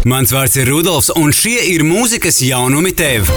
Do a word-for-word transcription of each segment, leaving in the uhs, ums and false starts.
Mans vārds ir Rudolfs, un šie ir mūzikas jaunumi tev.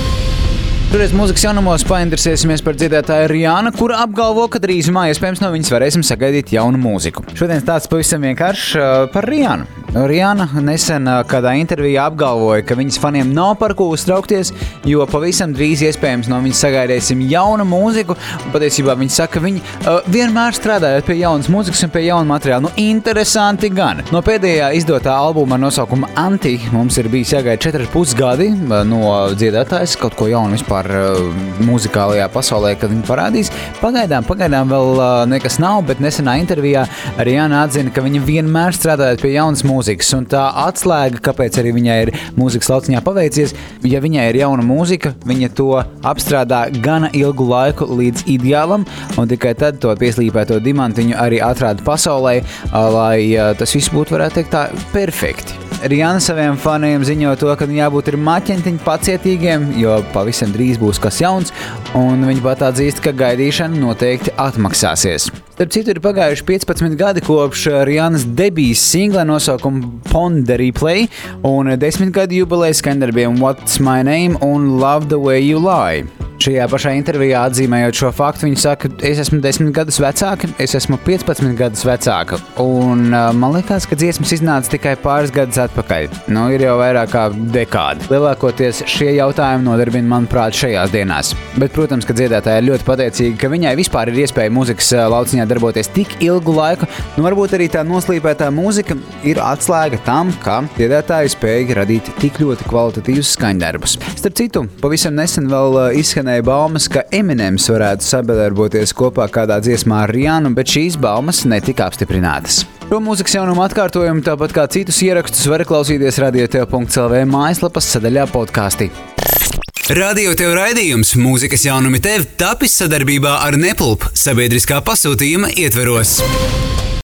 Šoreiz mūzikas jaunumos painteresēsimies par dziedātāju Rihannu, kura apgalvo, ka drīzumā iespējams no viņas varēsim sagaidīt jaunu mūziku. Šodien tāds pavisam vienkāršs par Rihannu. Rihanna nesen kādā intervijā apgalvoja, ka viņas faniem nav par ko uztraukties, jo pavisam drīz iespējams no viņas sagaidīsim jaunu mūziku. Un patiesībā viņa saka, ka viņi uh, vienmēr strādājot pie jaunas mūzikas un pie jauna materiāla. Nu, interesanti gan. No pēdējā izdotā albuma ar nosaukumu Anti mums ir bijis jāgaida četri pusgadi no dziedātājas kaut ko jaunu vispār uh, muzikālajā pasaulē, kad viņi parādīs. Pagaidām, pagaidām vēl uh, nekas nav, bet nesenā intervijā Rihanna atzina, ka viņa vienmēr strādājot pie jaunas mūzikas. Un tā atslēga, kāpēc arī viņai ir mūzikas lauciņā paveicies, ja viņai ir jauna mūzika, viņa to apstrādā gana ilgu laiku līdz ideālam, un tikai tad to pieslīpēto dimantiņu arī atrāda pasaulē, lai tas viss būtu, varētu teikt, tā perfekti. Rihanna saviem faniem ziņo to, ka viņi jābūt ir maķentiņi pacietīgiem, jo pavisam drīz būs kas jauns, un viņi pat atzīst, ka gaidīšana noteikti atmaksāsies. Starp citu, ir pagājuši piecpadsmit gadi kopš Rihannas debijas singla nosaukumu Ponder Replay un desmit gadu jubilejas skandarbiem What's My Name un Love the Way You Lie. Šajā pašā intervijā atzīmējot šo faktu, viņa saka, es esmu desmit gadus vecāka, es esmu piecpadsmit gadus vecāka, un man liekas, ka dziesmas iznāca tikai pāris gadus atpakaļ. Nu, ir jau vairāk kā dekādi. Lielākoties šie jautājumi nodarbina, manuprāt, šajās dienās. Bet, protams, ka dziedātāja ir ļoti pateicīga, ka viņai vispār ir iespēja mūzikas lauciņā darboties tik ilgu laiku, nu varbūt arī tā noslīpētā mūzika ir atslēga tam, ka dziedātāji spēja radīt tik ļoti kvalitatīvus skaņdarbus. Starp citu, pavisam nesen vēl izskanēja baumas, ka Eminems varētu sadarboties kopā kādā dziesmā ar Rihannu, bet šīs baumas netika apstiprinātas. Šo mūzikas jaunumu atkārtojumu, tāpat kā citus ierakstus, var klausīties radio tev punkts el vē mājaslapas sadaļā podkāsti. Radio tev raidījums Mūzikas jaunumi tev tapis sadarbībā ar Nepulp sabiedriskā pasūtījuma ietveros.